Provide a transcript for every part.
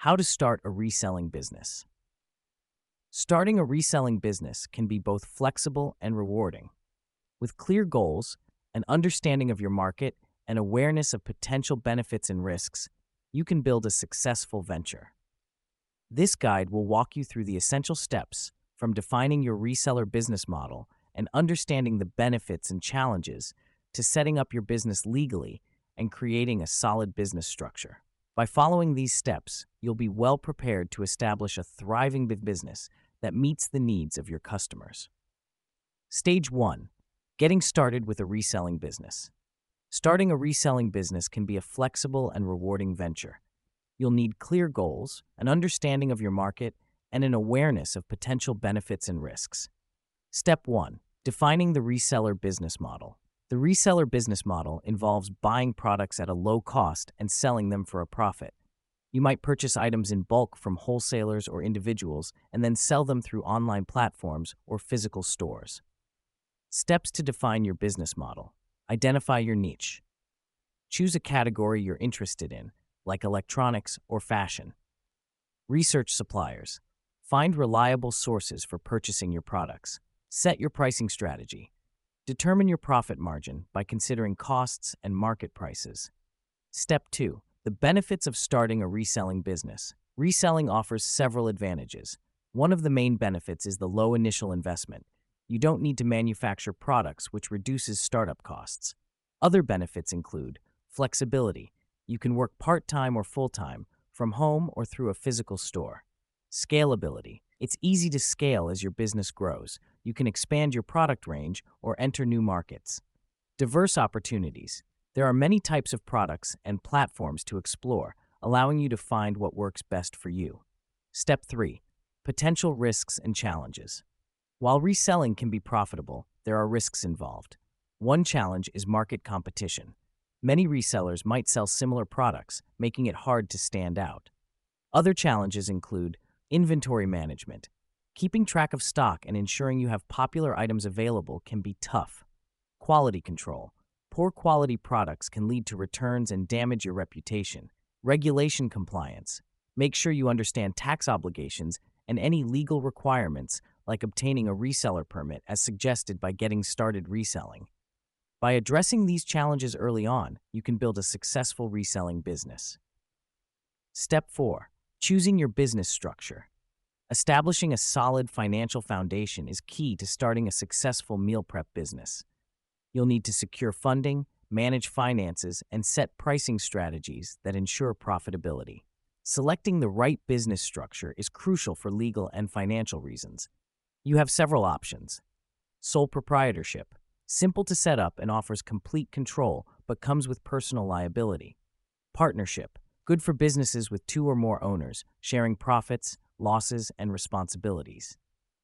How to start a reselling business. Starting a reselling business can be both flexible and rewarding. With clear goals, an understanding of your market, and awareness of potential benefits and risks, you can build a successful venture. This guide will walk you through the essential steps from defining your reseller business model and understanding the benefits and challenges to setting up your business legally and creating a solid business structure. By following these steps, you'll be well prepared to establish a thriving business that meets the needs of your customers. Stage 1. Getting started with a reselling business. Starting a reselling business can be a flexible and rewarding venture. You'll need clear goals, an understanding of your market, and an awareness of potential benefits and risks. Step 1. Defining the reseller business model. The reseller business model involves buying products at a low cost and selling them for a profit. You might purchase items in bulk from wholesalers or individuals and then sell them through online platforms or physical stores. Steps to define your business model. Identify your niche. Choose a category you're interested in, like electronics or fashion. Research suppliers. Find reliable sources for purchasing your products. Set your pricing strategy. Determine your profit margin by considering costs and market prices. Step 2. The benefits of starting a reselling business. Reselling offers several advantages. One of the main benefits is the low initial investment. You don't need to manufacture products, which reduces startup costs. Other benefits include flexibility. You can work part-time or full-time, from home or through a physical store. Scalability. It's easy to scale as your business grows. You can expand your product range or enter new markets. Diverse opportunities. There are many types of products and platforms to explore, allowing you to find what works best for you. Step 3. Potential risks and challenges. While reselling can be profitable, there are risks involved. One challenge is market competition. Many resellers might sell similar products, making it hard to stand out. Other challenges include inventory management. Keeping track of stock and ensuring you have popular items available can be tough. Quality control. Poor quality products can lead to returns and damage your reputation. Regulation compliance. Make sure you understand tax obligations and any legal requirements, like obtaining a reseller permit as suggested by getting started reselling. By addressing these challenges early on, you can build a successful reselling business. Step 4. Choosing your business structure. Establishing a solid financial foundation is key to starting a successful meal prep business. You'll need to secure funding, manage finances, and set pricing strategies that ensure profitability. Selecting the right business structure is crucial for legal and financial reasons. You have several options. Sole proprietorship. Simple to set up and offers complete control, but comes with personal liability. Partnership. Good for businesses with 2 or more owners, sharing profits, losses, and responsibilities.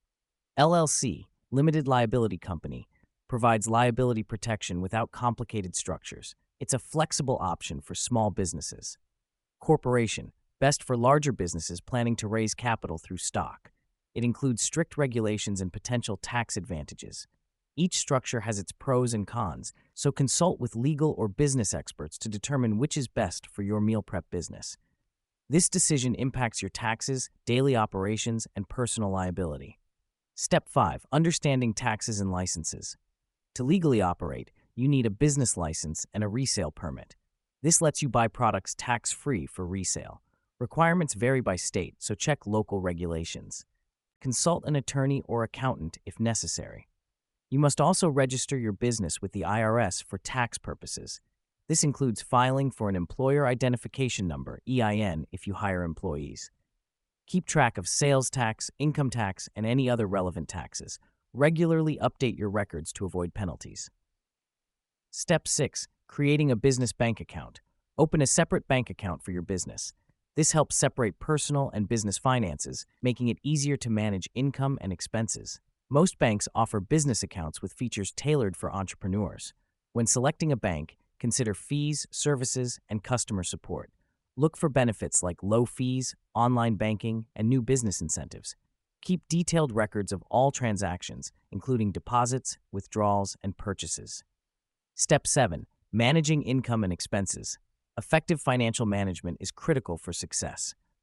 LLC, Limited Liability Company, provides liability protection without complicated structures. It's a flexible option for small businesses. Corporation, best for larger businesses planning to raise capital through stock. It includes strict regulations and potential tax advantages. Each structure has its pros and cons, so consult with legal or business experts to determine which is best for your meal prep business. This decision impacts your taxes, daily operations, and personal liability. Step 5. Understanding taxes and licenses. To legally operate, you need a business license and a resale permit. This lets you buy products tax-free for resale. Requirements vary by state, so check local regulations. Consult an attorney or accountant if necessary. You must also register your business with the IRS for tax purposes. This includes filing for an Employer Identification Number, EIN, if you hire employees. Keep track of sales tax, income tax, and any other relevant taxes. Regularly update your records to avoid penalties. Step 6. Creating a business bank account. Open a separate bank account for your business. This helps separate personal and business finances, making it easier to manage income and expenses. Most banks offer business accounts with features tailored for entrepreneurs. When selecting a bank, consider fees, services, and customer support. Look for benefits like low fees, online banking, and new business incentives. Keep detailed records of all transactions, including deposits, withdrawals, and purchases. Step 7. Managing income and expenses. Effective financial management is critical for success.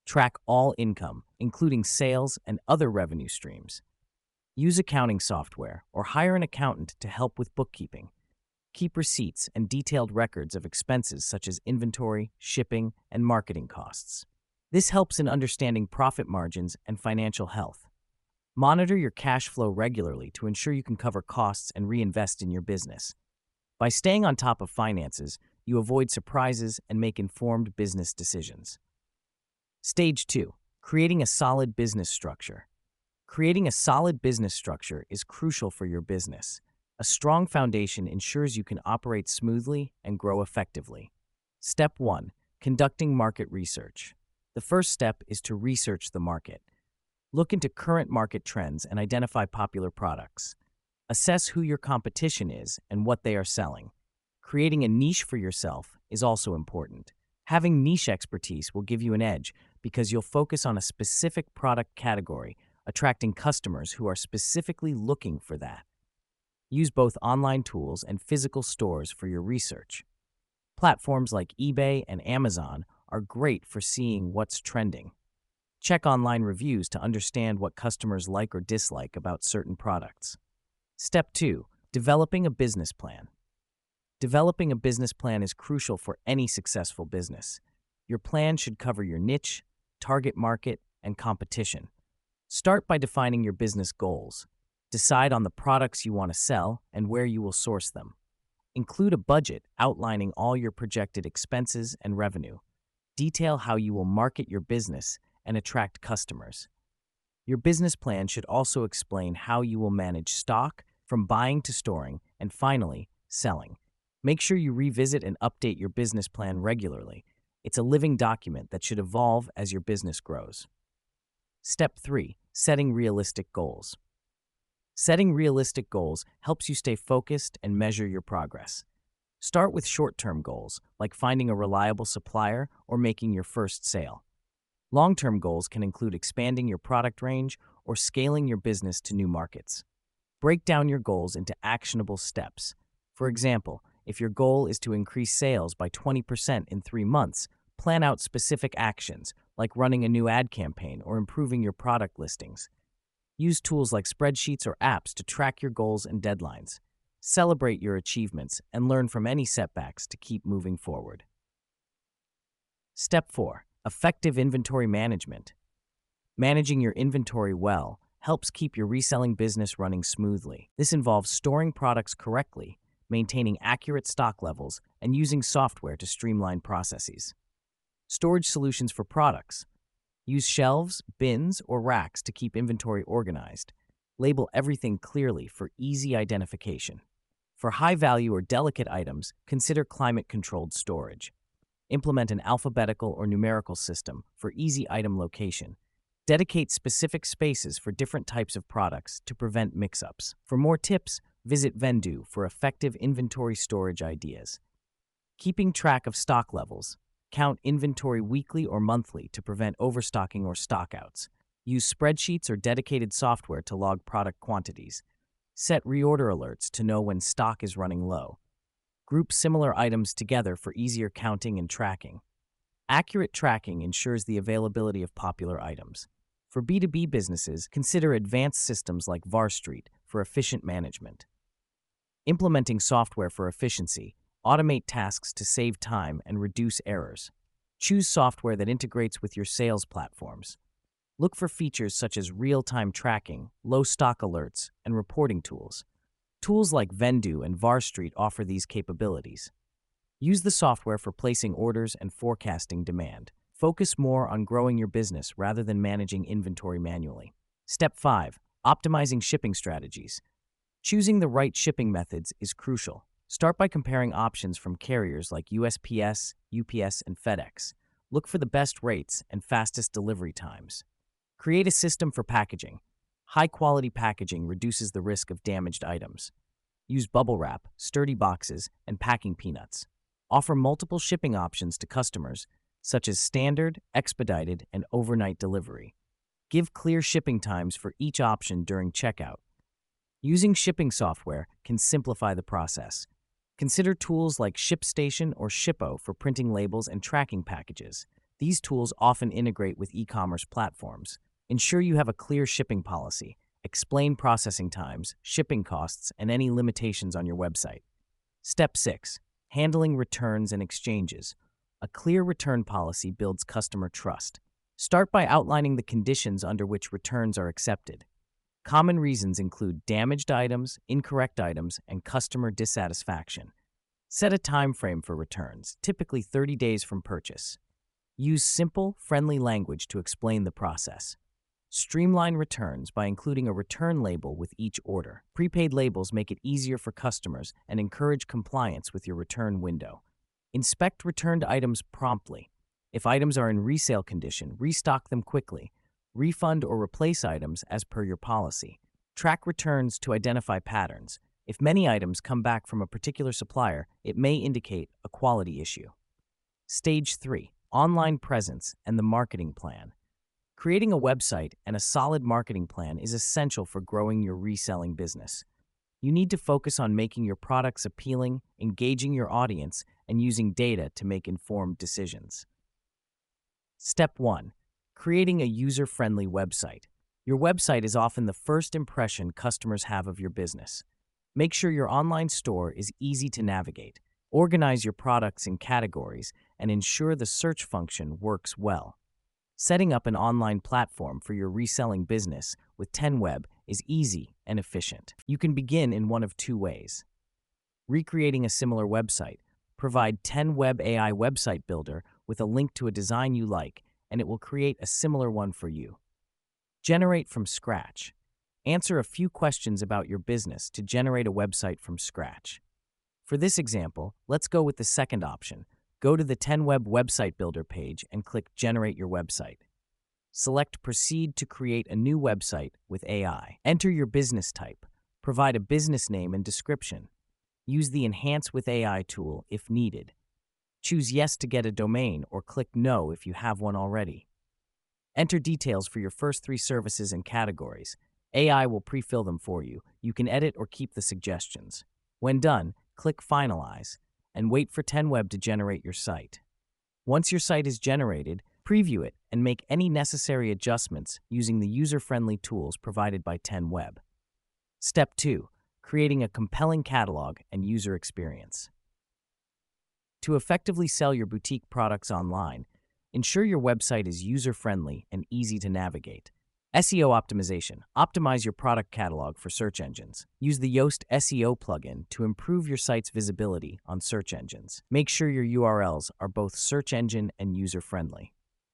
Track all income, including sales and other revenue streams. Use accounting software or hire an accountant to help with bookkeeping. Keep receipts and detailed records of expenses such as inventory, shipping, and marketing costs. This helps in understanding profit margins and financial health. Monitor your cash flow regularly to ensure you can cover costs and reinvest in your business. By staying on top of finances, you avoid surprises and make informed business decisions. Stage 2. Creating a solid business structure. Creating a solid business structure is crucial for your business. A strong foundation ensures you can operate smoothly and grow effectively. Step 1. Conducting market research. The first step is to research the market. Look into current market trends and identify popular products. Assess who your competition is and what they are selling. Creating a niche for yourself is also important. Having niche expertise will give you an edge because you'll focus on a specific product category, attracting customers who are specifically looking for that. Use both online tools and physical stores for your research. Platforms like eBay and Amazon are great for seeing what's trending. Check online reviews to understand what customers like or dislike about certain products. Step 2. Developing a business plan. Developing a business plan is crucial for any successful business. Your plan should cover your niche, target market, and competition. Start by defining your business goals. Decide on the products you want to sell and where you will source them. Include a budget outlining all your projected expenses and revenue. Detail how you will market your business and attract customers. Your business plan should also explain how you will manage stock, from buying to storing, and finally, selling. Make sure you revisit and update your business plan regularly. It's a living document that should evolve as your business grows. Step 3. Setting realistic goals. Setting realistic goals helps you stay focused and measure your progress. Start with short-term goals, like finding a reliable supplier or making your first sale. Long-term goals can include expanding your product range or scaling your business to new markets. Break down your goals into actionable steps. For example, if your goal is to increase sales by 20% in 3 months, plan out specific actions, like running a new ad campaign or improving your product listings. Use tools like spreadsheets or apps to track your goals and deadlines. Celebrate your achievements and learn from any setbacks to keep moving forward. Step 4. Effective inventory management. Managing your inventory well helps keep your reselling business running smoothly. This involves storing products correctly, maintaining accurate stock levels, and using software to streamline processes. Storage solutions for products. Use shelves, bins, or racks to keep inventory organized. Label everything clearly for easy identification. For high-value or delicate items, consider climate-controlled storage. Implement an alphabetical or numerical system for easy item location. Dedicate specific spaces for different types of products to prevent mix-ups. For more tips, visit Vendoo for effective inventory storage ideas. Keeping track of stock levels. Count inventory weekly or monthly to prevent overstocking or stockouts. Use spreadsheets or dedicated software to log product quantities. Set reorder alerts to know when stock is running low. Group similar items together for easier counting and tracking. Accurate tracking ensures the availability of popular items. For B2B businesses, consider advanced systems like VarStreet for efficient management. Implementing software for efficiency. Automate tasks to save time and reduce errors. Choose software that integrates with your sales platforms. Look for features such as real-time tracking, low stock alerts, and reporting tools. Tools like Vendoo and VarStreet offer these capabilities. Use the software for placing orders and forecasting demand. Focus more on growing your business rather than managing inventory manually. Step 5. Optimizing shipping strategies. Choosing the right shipping methods is crucial. Start by comparing options from carriers like USPS, UPS, and FedEx. Look for the best rates and fastest delivery times. Create a system for packaging. High-quality packaging reduces the risk of damaged items. Use bubble wrap, sturdy boxes, and packing peanuts. Offer multiple shipping options to customers, such as standard, expedited, and overnight delivery. Give clear shipping times for each option during checkout. Using shipping software can simplify the process. Consider tools like ShipStation or Shippo for printing labels and tracking packages. These tools often integrate with e-commerce platforms. Ensure you have a clear shipping policy. Explain processing times, shipping costs, and any limitations on your website. Step 6. Handling returns and exchanges. A clear return policy builds customer trust. Start by outlining the conditions under which returns are accepted. Common reasons include damaged items, incorrect items, and customer dissatisfaction. Set a time frame for returns, typically 30 days from purchase. Use simple, friendly language to explain the process. Streamline returns by including a return label with each order. Prepaid labels make it easier for customers and encourage compliance with your return window. Inspect returned items promptly. If items are in resale condition, restock them quickly. Refund or replace items as per your policy. Track returns to identify patterns. If many items come back from a particular supplier, it may indicate a quality issue. Stage 3. Online presence and the marketing plan. Creating a website and a solid marketing plan is essential for growing your reselling business. You need to focus on making your products appealing, engaging your audience, and using data to make informed decisions. Step 1. Creating a user-friendly website. Your website is often the first impression customers have of your business. Make sure your online store is easy to navigate. Organize your products in categories and ensure the search function works well. Setting up an online platform for your reselling business with 10Web is easy and efficient. You can begin in one of two ways. Recreating a similar website. Provide 10Web AI Website Builder with a link to a design you like, and it will create a similar one for you. Generate from scratch. Answer a few questions about your business to generate a website from scratch. For this example, let's go with the second option. Go to the 10Web Website Builder page and click Generate Your Website. Select Proceed to create a new website with AI. Enter your business type. Provide a business name and description. Use the Enhance with AI tool if needed. Choose Yes to get a domain or click No if you have one already. Enter details for your first 3 services and categories. AI will pre-fill them for you. You can edit or keep the suggestions. When done, click Finalize and wait for 10Web to generate your site. Once your site is generated, preview it and make any necessary adjustments using the user-friendly tools provided by 10Web. Step 2. Creating a compelling catalog and user experience. To effectively sell your boutique products online, ensure your website is user-friendly and easy to navigate. SEO optimization. Optimize your product catalog for search engines. Use the Yoast SEO plugin to improve your site's visibility on search engines. Make sure your URLs are both search engine and user-friendly.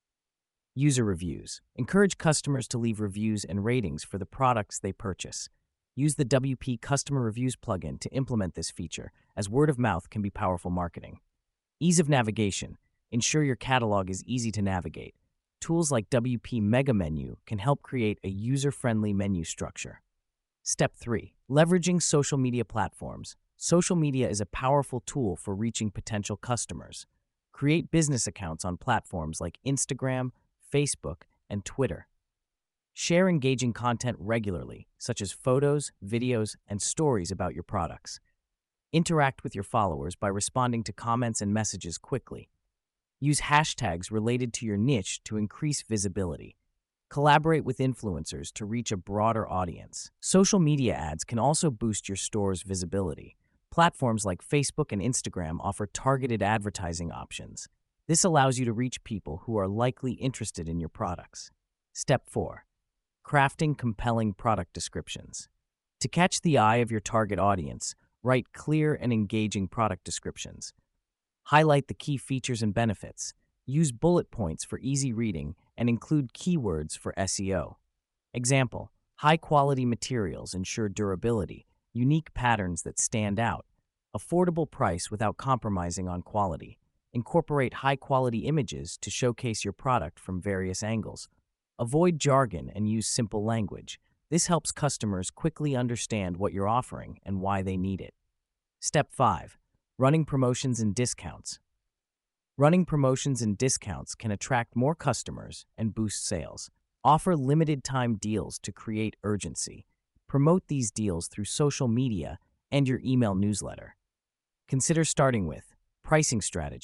User reviews. Encourage customers to leave reviews and ratings for the products they purchase. Use the WP Customer Reviews plugin to implement this feature, as word of mouth can be powerful marketing. Ease of navigation. Ensure your catalog is easy to navigate. Tools like WP Mega Menu can help create a user-friendly menu structure. Step 3. Leveraging social media platforms. Social media is a powerful tool for reaching potential customers. Create business accounts on platforms like Instagram, Facebook, and Twitter. Share engaging content regularly, such as photos, videos, and stories about your products. Interact with your followers by responding to comments and messages quickly. Use hashtags related to your niche to increase visibility. Collaborate with influencers to reach a broader audience. Social media ads can also boost your store's visibility. Platforms like Facebook and Instagram offer targeted advertising options. This allows you to reach people who are likely interested in your products. Step 4. Crafting compelling product descriptions. To catch the eye of your target audience, write clear and engaging product descriptions. Highlight the key features and benefits. Use bullet points for easy reading and include keywords for SEO. Example: high-quality materials ensure durability, unique patterns that stand out, affordable price without compromising on quality. Incorporate high-quality images to showcase your product from various angles. Avoid jargon and use simple language. This helps customers quickly understand what you're offering and why they need it. Step 5. Running promotions and discounts. Running promotions and discounts can attract more customers and boost sales. Offer limited-time deals to create urgency. Promote these deals through social media and your email newsletter. Consider starting with pricing strategy.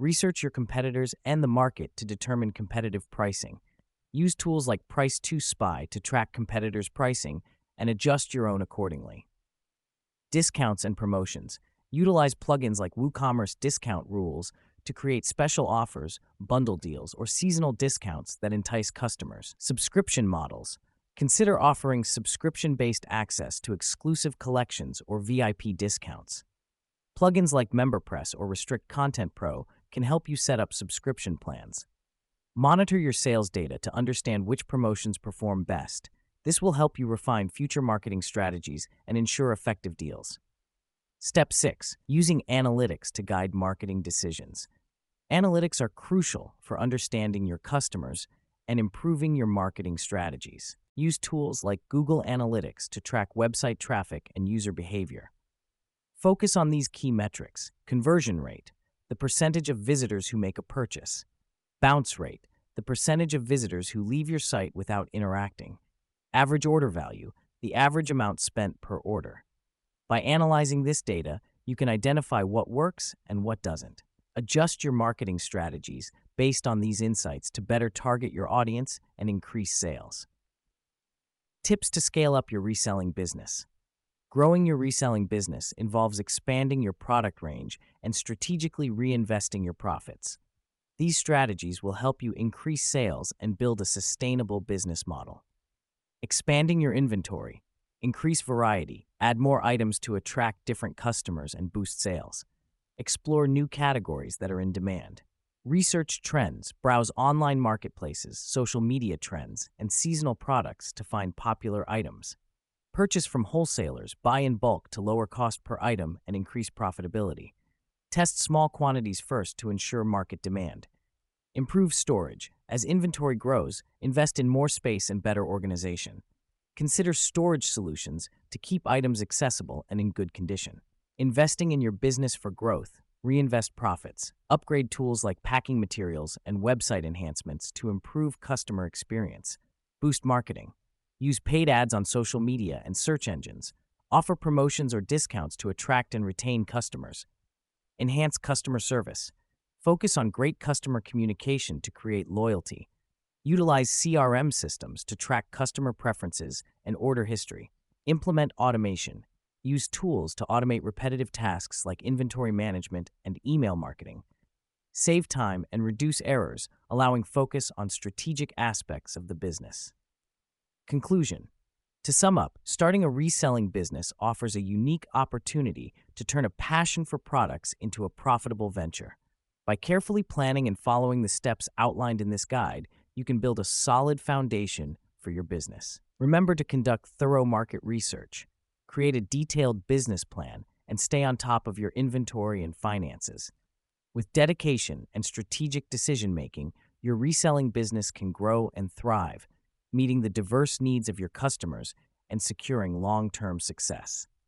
Research your competitors and the market to determine competitive pricing. Use tools like Price2Spy to track competitors' pricing and adjust your own accordingly. Discounts and promotions. Utilize plugins like WooCommerce discount rules to create special offers, bundle deals, or seasonal discounts that entice customers. Subscription models. Consider offering subscription-based access to exclusive collections or VIP discounts. Plugins like MemberPress or Restrict Content Pro can help you set up subscription plans. Monitor your sales data to understand which promotions perform best. This will help you refine future marketing strategies and ensure effective deals. Step 6. Using analytics to guide marketing decisions. Analytics are crucial for understanding your customers and improving your marketing strategies. Use tools like Google Analytics to track website traffic and user behavior. Focus on these key metrics: conversion rate, the percentage of visitors who make a purchase; bounce rate, the percentage of visitors who leave your site without interacting; average order value, the average amount spent per order. By analyzing this data, you can identify what works and what doesn't. Adjust your marketing strategies based on these insights to better target your audience and increase sales. Tips to scale up your reselling business. Growing your reselling business involves expanding your product range and strategically reinvesting your profits. These strategies will help you increase sales and build a sustainable business model. Expanding your inventory. Increase variety, add more items to attract different customers and boost sales. Explore new categories that are in demand. Research trends, browse online marketplaces, social media trends, and seasonal products to find popular items. Purchase from wholesalers, buy in bulk to lower cost per item and increase profitability. Test small quantities first to ensure market demand. Improve storage. As inventory grows, invest in more space and better organization. Consider storage solutions to keep items accessible and in good condition. Investing in your business for growth. Reinvest profits. Upgrade tools like packing materials and website enhancements to improve customer experience. Boost marketing. Use paid ads on social media and search engines. Offer promotions or discounts to attract and retain customers. Enhance customer service. Focus on great customer communication to create loyalty. Utilize CRM systems to track customer preferences and order history. Implement automation. Use tools to automate repetitive tasks like inventory management and email marketing. Save time and reduce errors, allowing focus on strategic aspects of the business. Conclusion. To sum up, starting a reselling business offers a unique opportunity to turn a passion for products into a profitable venture. By carefully planning and following the steps outlined in this guide, you can build a solid foundation for your business. Remember to conduct thorough market research, create a detailed business plan, and stay on top of your inventory and finances. With dedication and strategic decision-making, your reselling business can grow and thrive, meeting the diverse needs of your customers and securing long-term success.